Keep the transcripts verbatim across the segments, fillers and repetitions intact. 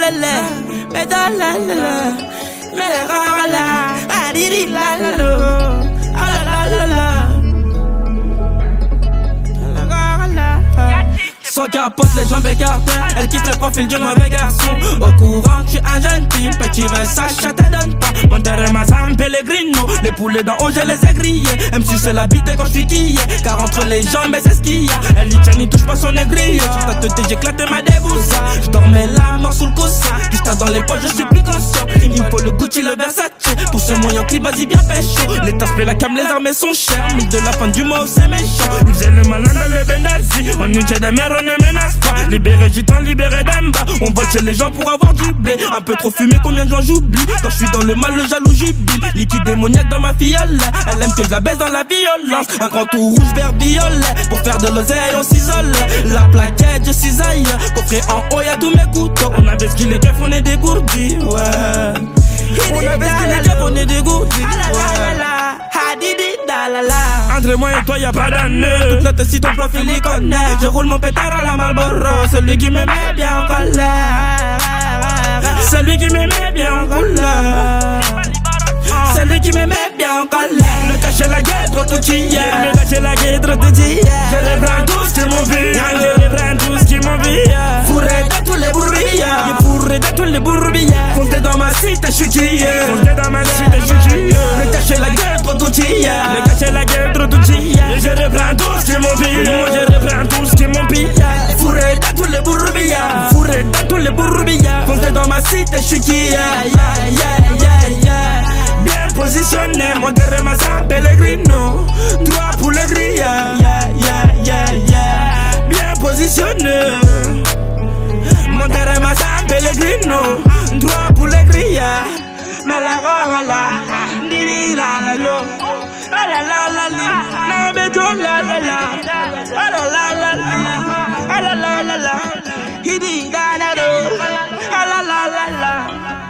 lele, me da la la la, me la la, adiri la la la, la la la la. Son capote, les jambes écartées, elle quitte le profil du mauvais garçon. Au courant, je suis un jeune type, petit veux ça, je te donne pas. Mon terrain, ma San Pellegrino, les poulets d'en haut, je les ai grillés. Elle me suce la bite quand je suis quillé, car entre les jambes, c'est ce qu'il y a. Elle dit tiens, n'y touche pas son aigrier. Sur ta tête, j'éclate ma débousse. Je dormais là, mort sous le coussin. Juste dans les poches, je suis plus conscient. Il me faut le Gucci, le Versace. Pour ce moyen clip, vas-y bien pécho. Les tasses, la cam, les armes sont chères. Mais de la fin du mois, c'est méchant. Nous faisons le malin dans le Benazzi. On nous tient des mères, on ne menace pas. Libéré gitan, libéré d'Amba. On vole chez les gens pour avoir du blé. Un peu trop fumé, combien de gens j'oublie. Quand je suis dans le mal, le jaloux jubile. Liquide démoniaque dans ma fiole. Elle aime que je la baisse dans la violence. Un grand tout rouge, vert, violet. Pour faire de l'oseille, on s'isole. La plaquette, je cisaille. Coffret en haut, y'a tous mes couteaux. On avait ce qu'il est keufs, on est dégourdis. Ouais. On avait ce qu'il est keufs, on est dégourdis. Entre moi et toi y'a pas d'année. Toute la tête si ton profil y connaît. Je roule mon pétard à la Marlboro. Celui qui me met bien en colère. Celui qui me met bien en colère. Celui qui me met bien en colère. Le cacher la gueule, trop tout hier. Le cacher la gueule, trop tout hier. Je les prends tous qui m'ont vu. Je les prends tous qui m'ont vu. Fourré dans tous les bourbillards. Je fourré dans tous les bourbillards. Comptez dans ma cité, je suis qui Comptez dans ma cité, je suis qui Le cacher la gueule, trop tout hier. Le cacher la gueule, trop tout hier. Je reprends tous qui m'ont vu. Moi je reprends tous qui m'ont pillé. Fourré dans tous les bourbillards. Fourré dans tous les bourbillards. Comptez dans ma cité, je suis qui Yeah, yeah, yeah, yeah. Bien positionné, mon terrain ma San Pellegrino. Trois pour le grille, yeah, yeah, yeah, yeah. Bien positionné, mon terrain ma San Pellegrino. Trois pour le grille, mais la rola, ni la la lo, la la la la, na beto la la la, la la la la, la la la la, hidi da da do, la la la la.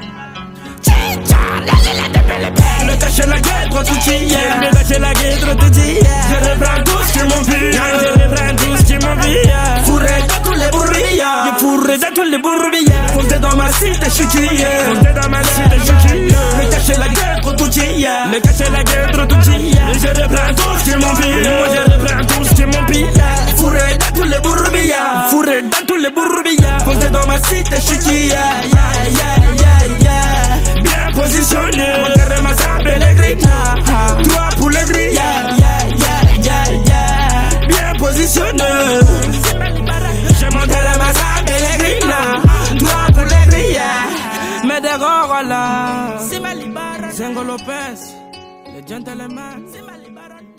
Le cacher la gueule, trop tout hier. Le cacher la gueule, trop tout hier. Je reprends tous qui m'ont vu. Je reprends tous qui m'ont vu. Fourré dans tous les bourbillards. Je fourré dans tous les bourbillards. Comptez dans ma cité, je suis qui Comptez dans ma cité, je suis qui Le cacher la gueule, trop tout hier. Le cacher la gueule, trop tout hier. Je reprends tous qui m'ont vu. Moi je reprends tous qui m'ont pillé. Fourré dans tous les bourbillards. Fourré dans tous les bourbillards. Comptez dans ma cité, je suis qui Yeah, yeah, yeah, yeah. Bien positionné, mon terrain ma San Pellegrino. Trois pour le gris, yeah, yeah, yeah, yeah, yeah. Bien positionné, j'ai mon terrain ma San Pellegrino. Trois pour le gris, yeah. Mais des gros là, c'est ma libération. Zengo Lopez, le gentleman, c'est ma libération.